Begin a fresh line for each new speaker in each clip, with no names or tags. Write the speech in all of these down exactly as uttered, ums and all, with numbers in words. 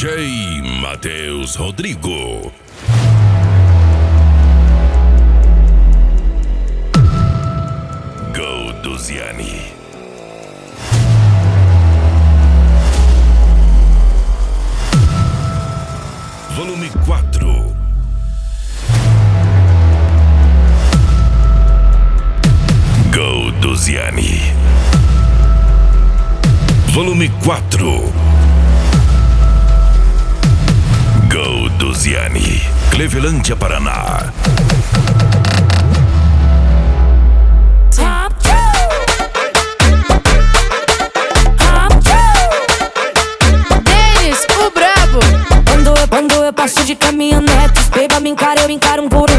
D J Matheus Rodrigo. Golduziani. Volume quatro. Golduziani. Volume quatro. Golduziani, Clevelândia, Paraná.
Denis, o brabo.
Quando eu, quando eu passo de caminhonete, os beba me encara, eu encaro um por um.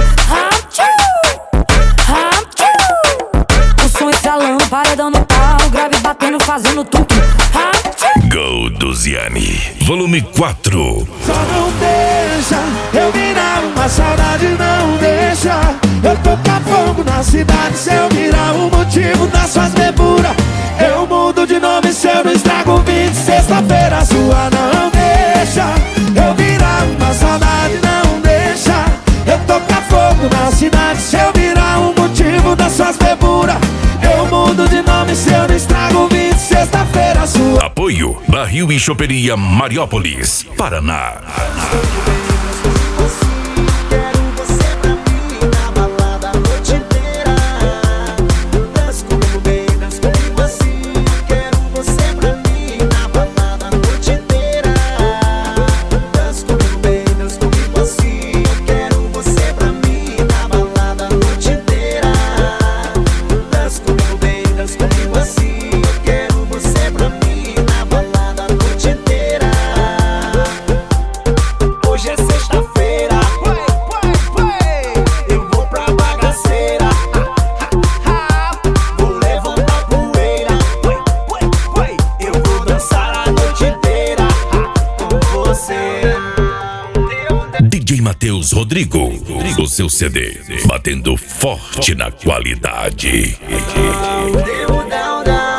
O som estralando, paredão no pau, grave batendo, fazendo tudo.
Golduziani, volume quatro.
Só não deixa eu virar uma saudade, não deixa eu tocar fogo na cidade. Se eu virar o motivo das suas beburas, eu mudo de nome se eu não estrago o vinho. Sexta-feira sua, não deixa eu virar uma saudade, não deixa eu tocar fogo na cidade. Se eu virar o motivo das suas beburas, eu mudo de nome se eu não estrago o vinho. Sexta-feira sua.
Apoio Barril e Choperia Mariópolis, Paraná. D J Matheus Rodrigo, o seu C D, batendo forte na qualidade.
Down, down.